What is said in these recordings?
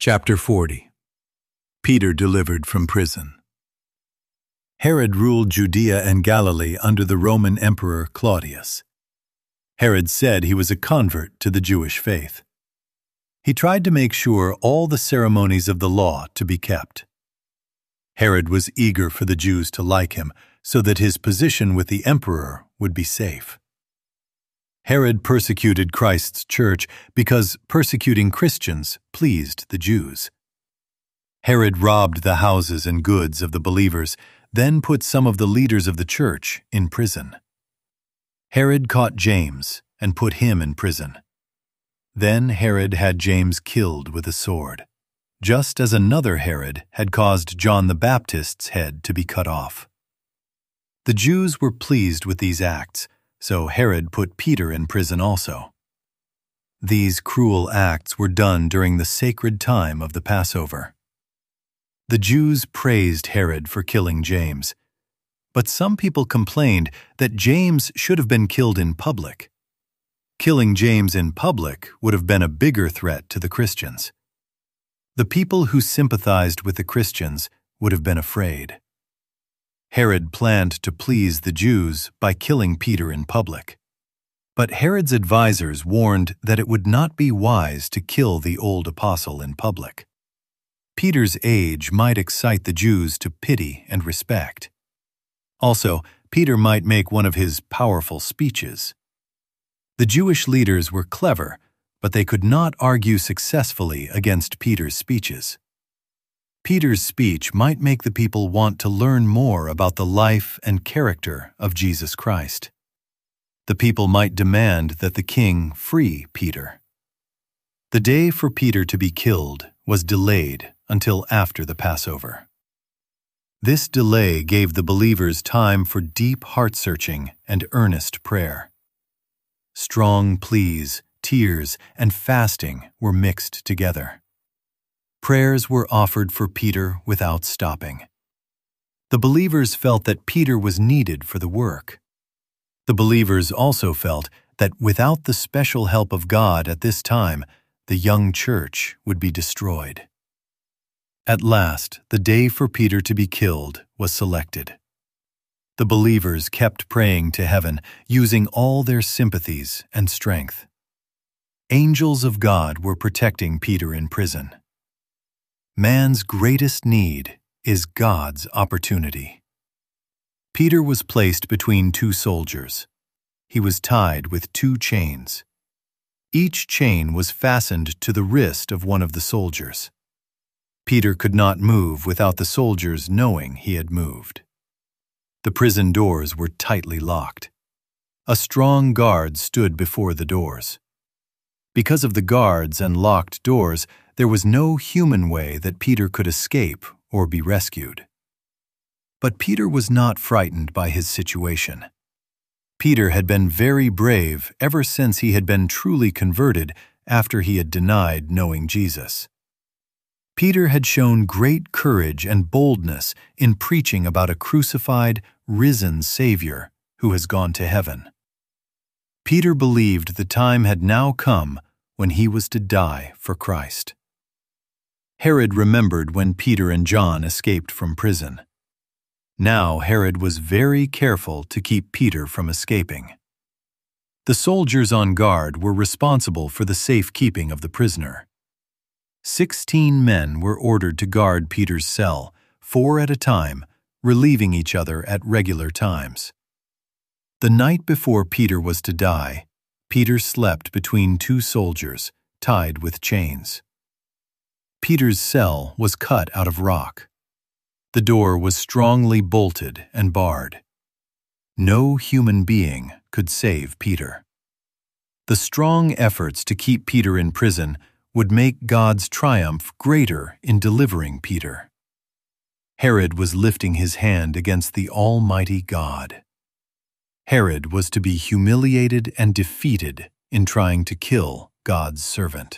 Chapter 40. Peter delivered from prison. Herod ruled Judea and Galilee under the Roman Emperor Claudius. Herod said he was a convert to the Jewish faith. He tried to make sure all the ceremonies of the law to be kept. Herod was eager for the Jews to like him so that his position with the emperor would be safe. Herod persecuted Christ's church because persecuting Christians pleased the Jews. Herod robbed the houses and goods of the believers, then put some of the leaders of the church in prison. Herod caught James and put him in prison. Then Herod had James killed with a sword, just as another Herod had caused John the Baptist's head to be cut off. The Jews were pleased with these acts, so Herod put Peter in prison also. These cruel acts were done during the sacred time of the Passover. The Jews praised Herod for killing James, but some people complained that James should have been killed in public. Killing James in public would have been a bigger threat to the Christians. The people who sympathized with the Christians would have been afraid. Herod planned to please the Jews by killing Peter in public. But Herod's advisors warned that it would not be wise to kill the old apostle in public. Peter's age might excite the Jews to pity and respect. Also, Peter might make one of his powerful speeches. The Jewish leaders were clever, but they could not argue successfully against Peter's speeches. Peter's speech might make the people want to learn more about the life and character of Jesus Christ. The people might demand that the king free Peter. The day for Peter to be killed was delayed until after the Passover. This delay gave the believers time for deep heart-searching and earnest prayer. Strong pleas, tears, and fasting were mixed together. Prayers were offered for Peter without stopping. The believers felt that Peter was needed for the work. The believers also felt that without the special help of God at this time, the young church would be destroyed. At last, the day for Peter to be killed was selected. The believers kept praying to heaven, using all their sympathies and strength. Angels of God were protecting Peter in prison. Man's greatest need is God's opportunity. Peter was placed between two soldiers. He was tied with two chains. Each chain was fastened to the wrist of one of the soldiers. Peter could not move without the soldiers knowing he had moved. The prison doors were tightly locked. A strong guard stood before the doors. Because of the guards and locked doors, there was no human way that Peter could escape or be rescued. But Peter was not frightened by his situation. Peter had been very brave ever since he had been truly converted after he had denied knowing Jesus. Peter had shown great courage and boldness in preaching about a crucified, risen Savior who has gone to heaven. Peter believed the time had now come when he was to die for Christ. Herod remembered when Peter and John escaped from prison. Now Herod was very careful to keep Peter from escaping. The soldiers on guard were responsible for the safekeeping of the prisoner. 16 men were ordered to guard Peter's cell, 4 at a time, relieving each other at regular times. The night before Peter was to die, Peter slept between 2 soldiers, tied with chains. Peter's cell was cut out of rock. The door was strongly bolted and barred. No human being could save Peter. The strong efforts to keep Peter in prison would make God's triumph greater in delivering Peter. Herod was lifting his hand against the Almighty God. Herod was to be humiliated and defeated in trying to kill God's servant.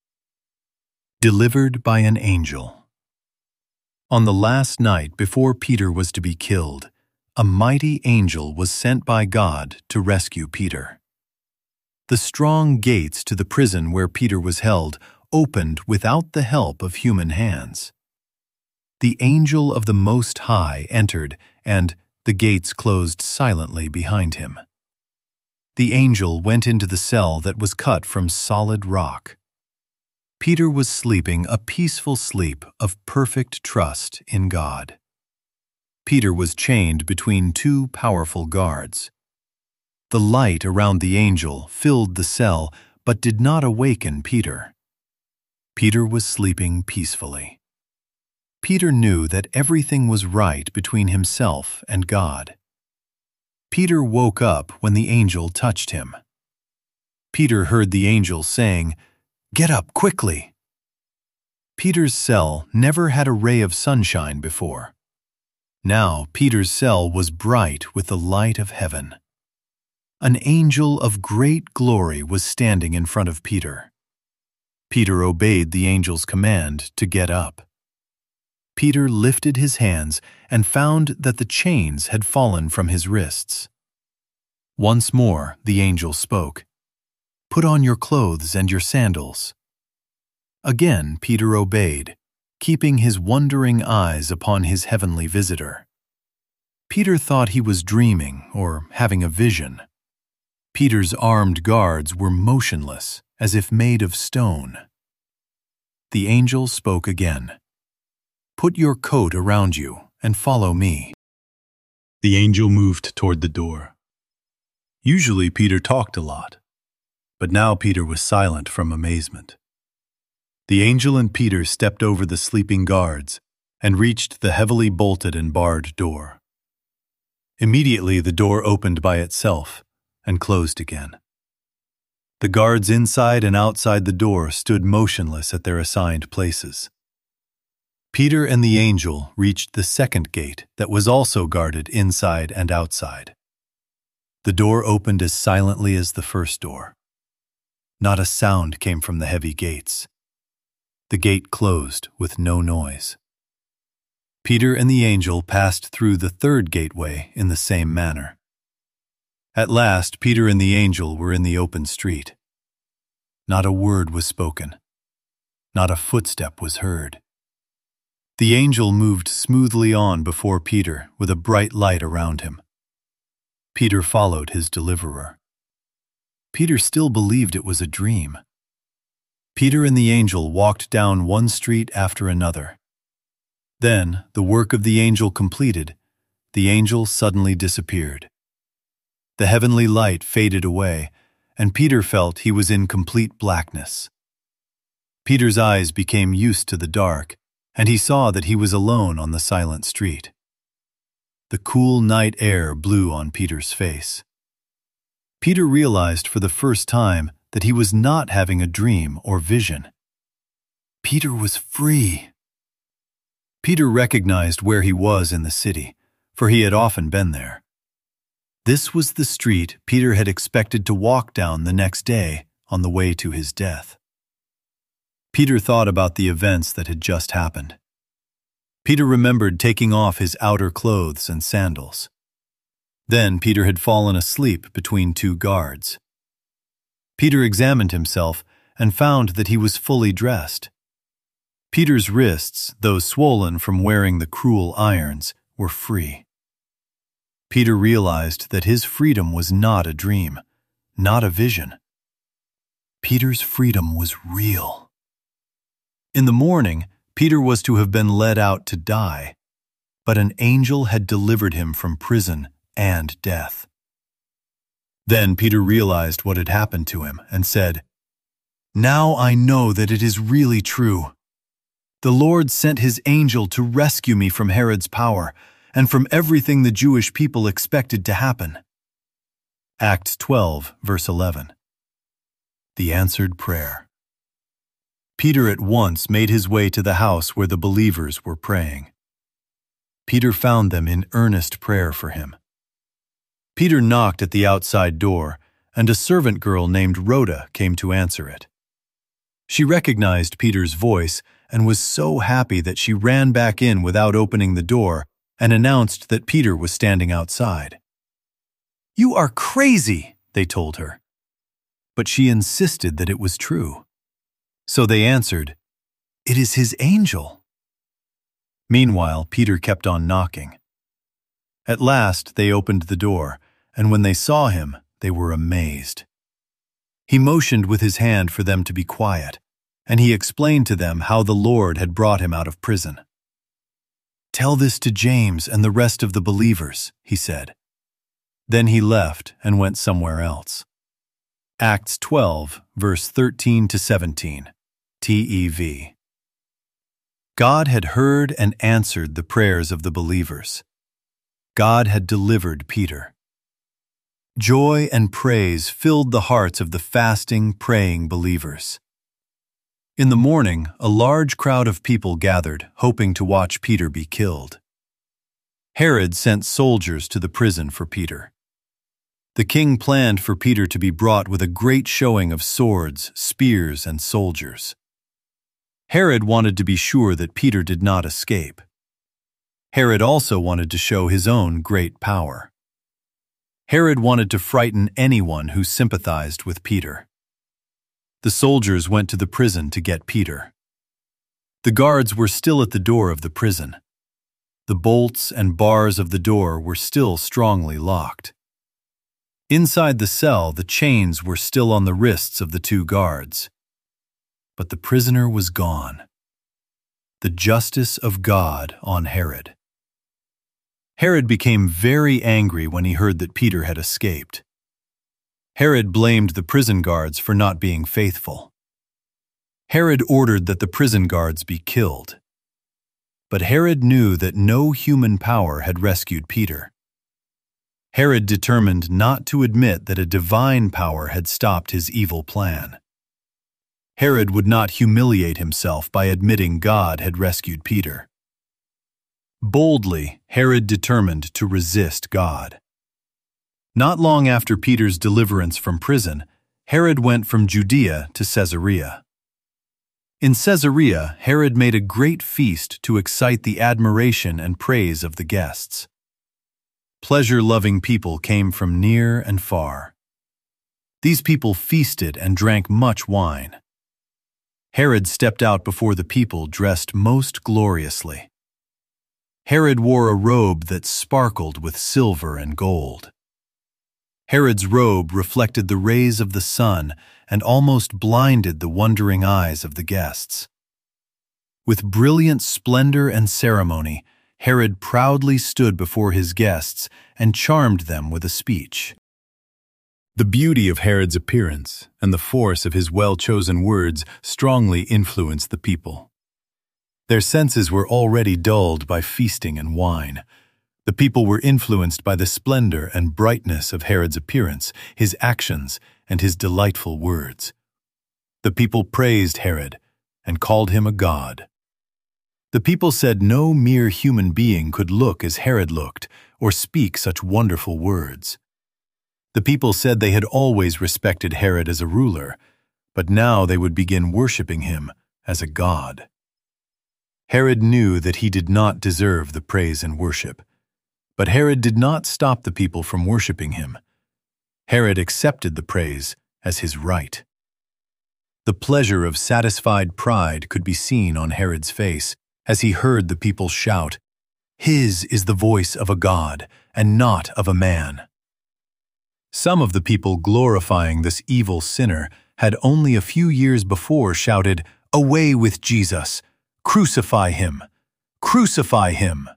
Delivered by an angel. On the last night before Peter was to be killed, a mighty angel was sent by God to rescue Peter. The strong gates to the prison where Peter was held opened without the help of human hands. The angel of the Most High entered, and the gates closed silently behind him. The angel went into the cell that was cut from solid rock. Peter was sleeping a peaceful sleep of perfect trust in God. Peter was chained between two powerful guards. The light around the angel filled the cell but did not awaken Peter. Peter was sleeping peacefully. Peter knew that everything was right between himself and God. Peter woke up when the angel touched him. Peter heard the angel saying, "Get up quickly." Peter's cell never had a ray of sunshine before. Now Peter's cell was bright with the light of heaven. An angel of great glory was standing in front of Peter. Peter obeyed the angel's command to get up. Peter lifted his hands and found that the chains had fallen from his wrists. Once more the angel spoke, "Put on your clothes and your sandals." Again Peter obeyed, keeping his wondering eyes upon his heavenly visitor. Peter thought he was dreaming or having a vision. Peter's armed guards were motionless, as if made of stone. The angel spoke again. "Put your coat around you and follow me." The angel moved toward the door. Usually Peter talked a lot, but now Peter was silent from amazement. The angel and Peter stepped over the sleeping guards and reached the heavily bolted and barred door. Immediately the door opened by itself and closed again. The guards inside and outside the door stood motionless at their assigned places. Peter and the angel reached the second gate that was also guarded inside and outside. The door opened as silently as the first door. Not a sound came from the heavy gates. The gate closed with no noise. Peter and the angel passed through the third gateway in the same manner. At last, Peter and the angel were in the open street. Not a word was spoken. Not a footstep was heard. The angel moved smoothly on before Peter with a bright light around him. Peter followed his deliverer. Peter still believed it was a dream. Peter and the angel walked down one street after another. Then, the work of the angel completed, the angel suddenly disappeared. The heavenly light faded away, and Peter felt he was in complete blackness. Peter's eyes became used to the dark, and he saw that he was alone on the silent street. The cool night air blew on Peter's face. Peter realized for the first time that he was not having a dream or vision. Peter was free. Peter recognized where he was in the city, for he had often been there. This was the street Peter had expected to walk down the next day on the way to his death. Peter thought about the events that had just happened. Peter remembered taking off his outer clothes and sandals. Then Peter had fallen asleep between two guards. Peter examined himself and found that he was fully dressed. Peter's wrists, though swollen from wearing the cruel irons, were free. Peter realized that his freedom was not a dream, not a vision. Peter's freedom was real. In the morning, Peter was to have been led out to die, but an angel had delivered him from prison and death. Then Peter realized what had happened to him and said, "Now I know that it is really true. The Lord sent his angel to rescue me from Herod's power and from everything the Jewish people expected to happen." Acts 12, verse 11. The answered prayer. Peter at once made his way to the house where the believers were praying. Peter found them in earnest prayer for him. Peter knocked at the outside door, and a servant girl named Rhoda came to answer it. She recognized Peter's voice and was so happy that she ran back in without opening the door and announced that Peter was standing outside. "You are crazy," they told her. But she insisted that it was true. So they answered, "It is his angel." Meanwhile, Peter kept on knocking. At last they opened the door, and when they saw him, they were amazed. He motioned with his hand for them to be quiet, and he explained to them how the Lord had brought him out of prison. "Tell this to James and the rest of the believers," he said. Then he left and went somewhere else. Acts 12, verse 13 to 17, TEV. God had heard and answered the prayers of the believers. God had delivered Peter. Joy and praise filled the hearts of the fasting, praying believers. In the morning, a large crowd of people gathered, hoping to watch Peter be killed. Herod sent soldiers to the prison for Peter. The king planned for Peter to be brought with a great showing of swords, spears, and soldiers. Herod wanted to be sure that Peter did not escape. Herod also wanted to show his own great power. Herod wanted to frighten anyone who sympathized with Peter. The soldiers went to the prison to get Peter. The guards were still at the door of the prison. The bolts and bars of the door were still strongly locked. Inside the cell, the chains were still on the wrists of the two guards. But the prisoner was gone. The justice of God on Herod. Herod became very angry when he heard that Peter had escaped. Herod blamed the prison guards for not being faithful. Herod ordered that the prison guards be killed. But Herod knew that no human power had rescued Peter. Herod determined not to admit that a divine power had stopped his evil plan. Herod would not humiliate himself by admitting God had rescued Peter. Boldly, Herod determined to resist God. Not long after Peter's deliverance from prison, Herod went from Judea to Caesarea. In Caesarea, Herod made a great feast to excite the admiration and praise of the guests. Pleasure-loving people came from near and far. These people feasted and drank much wine. Herod stepped out before the people dressed most gloriously. Herod wore a robe that sparkled with silver and gold. Herod's robe reflected the rays of the sun and almost blinded the wondering eyes of the guests. With brilliant splendor and ceremony, Herod proudly stood before his guests and charmed them with a speech. The beauty of Herod's appearance and the force of his well-chosen words strongly influenced the people. Their senses were already dulled by feasting and wine. The people were influenced by the splendor and brightness of Herod's appearance, his actions, and his delightful words. The people praised Herod and called him a god. The people said no mere human being could look as Herod looked or speak such wonderful words. The people said they had always respected Herod as a ruler, but now they would begin worshiping him as a god. Herod knew that he did not deserve the praise and worship, but Herod did not stop the people from worshiping him. Herod accepted the praise as his right. The pleasure of satisfied pride could be seen on Herod's face as he heard the people shout, "His is the voice of a god, and not of a man." Some of the people glorifying this evil sinner had only a few years before shouted, "Away with Jesus! Crucify him! Crucify him!"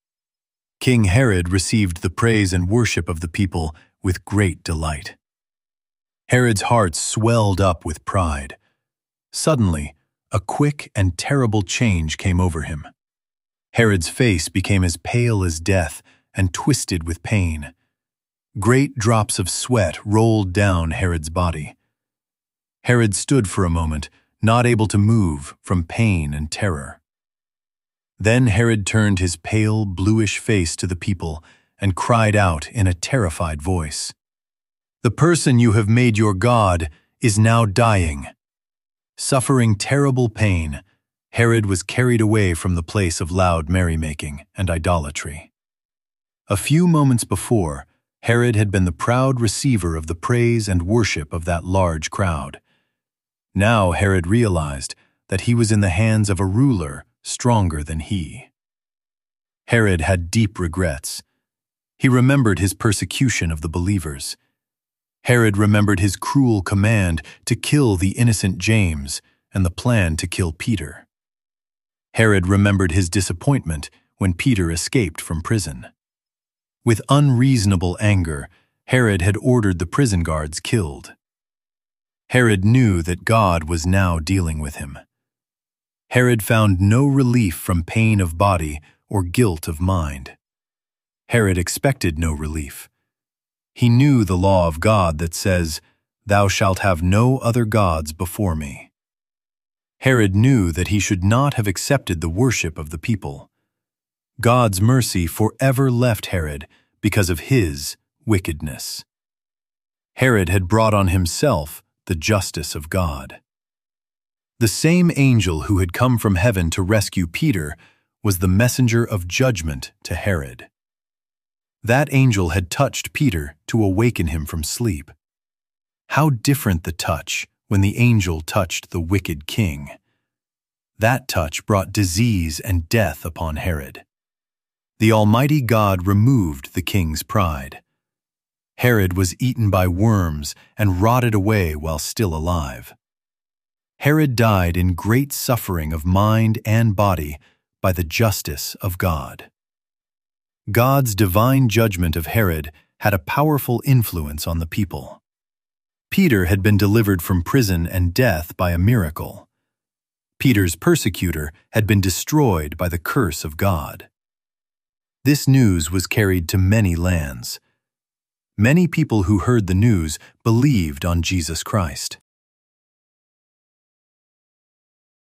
King Herod received the praise and worship of the people with great delight. Herod's heart swelled up with pride. Suddenly, a quick and terrible change came over him. Herod's face became as pale as death and twisted with pain. Great drops of sweat rolled down Herod's body. Herod stood for a moment, not able to move from pain and terror. Then Herod turned his pale, bluish face to the people and cried out in a terrified voice, "The person you have made your god is now dying." Suffering terrible pain, Herod was carried away from the place of loud merrymaking and idolatry. A few moments before, Herod had been the proud receiver of the praise and worship of that large crowd. Now Herod realized that he was in the hands of a ruler stronger than he. Herod had deep regrets. He remembered his persecution of the believers. Herod remembered his cruel command to kill the innocent James and the plan to kill Peter. Herod remembered his disappointment when Peter escaped from prison. With unreasonable anger, Herod had ordered the prison guards killed. Herod knew that God was now dealing with him. Herod found no relief from pain of body or guilt of mind. Herod expected no relief. He knew the law of God that says, "Thou shalt have no other gods before me." Herod knew that he should not have accepted the worship of the people. God's mercy forever left Herod because of his wickedness. Herod had brought on himself the justice of God. The same angel who had come from heaven to rescue Peter was the messenger of judgment to Herod. That angel had touched Peter to awaken him from sleep. How different the touch when the angel touched the wicked king. That touch brought disease and death upon Herod. The Almighty God removed the king's pride. Herod was eaten by worms and rotted away while still alive. Herod died in great suffering of mind and body by the justice of God. God's divine judgment of Herod had a powerful influence on the people. Peter had been delivered from prison and death by a miracle. Peter's persecutor had been destroyed by the curse of God. This news was carried to many lands. Many people who heard the news believed on Jesus Christ.